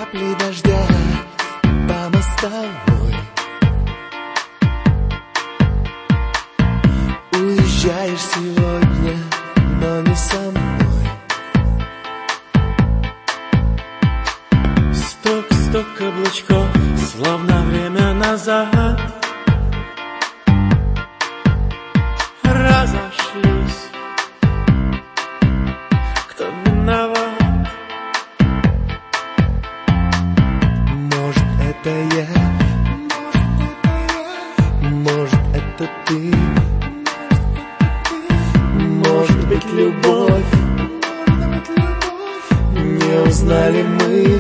капли дождя по мостовой. Уезжаешь сегодня, но не со мной. Стук каблучков, словно время назад. Разошлись, кто виноват? Может, это я, может, это ты, может быть, любовь. Не узнали мы.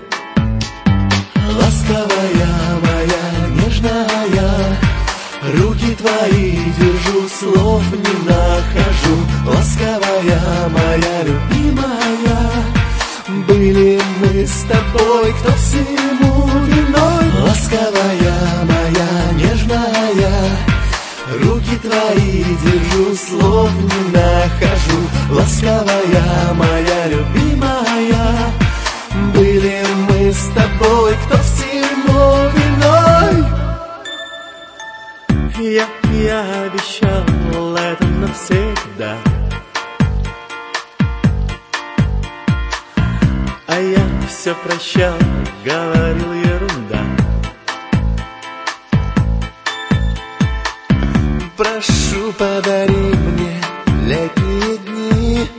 Ласковая моя, нежная, руки твои держу, слов не нахожу. Ласковая моя, любимая, были мы с тобой, кто всему виной. Ласковая моя, нежная, руки твои держу, слов не нахожу. Ласковая моя, любимая, были мы с тобой, кто всему виной. Я обещал это навсегда, а я все прощал, говорил ерунда. Прошу, подари мне летние дни.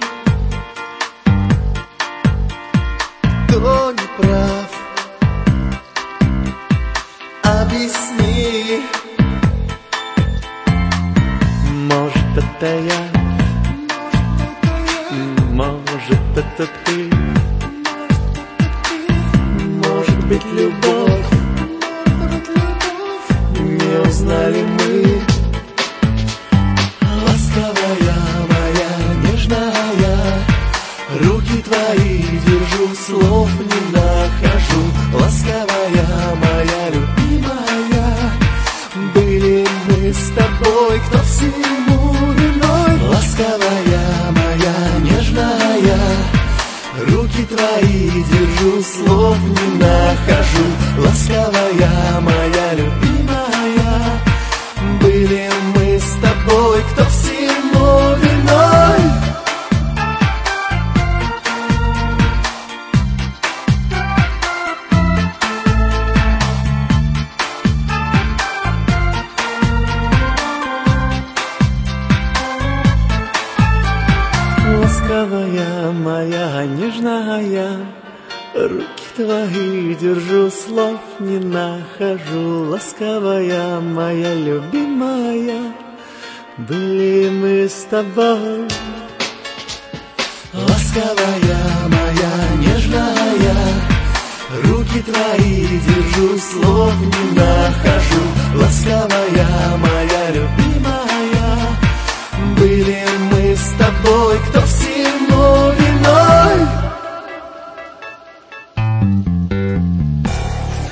Кто не прав, объясни. Может, это я, может, это ты, может быть, любовь. Не узнали мы. Ласковая моя, нежная, руки твои держу, слов не нахожу. Ласковая моя, любимая, были мы с тобой, кто всему виной. Ласковая моя, нежная, руки твои держу, слов не нахожу. Ласковая моя, любимая, были мы с тобой, кто всему виной. ласковая моя, нежная, руки твои держу, слов не нахожу. Ласковая моя, любимая, были мы с тобой. Ласковая моя, нежная, руки твои держу, слов не нахожу. Ласковая моя,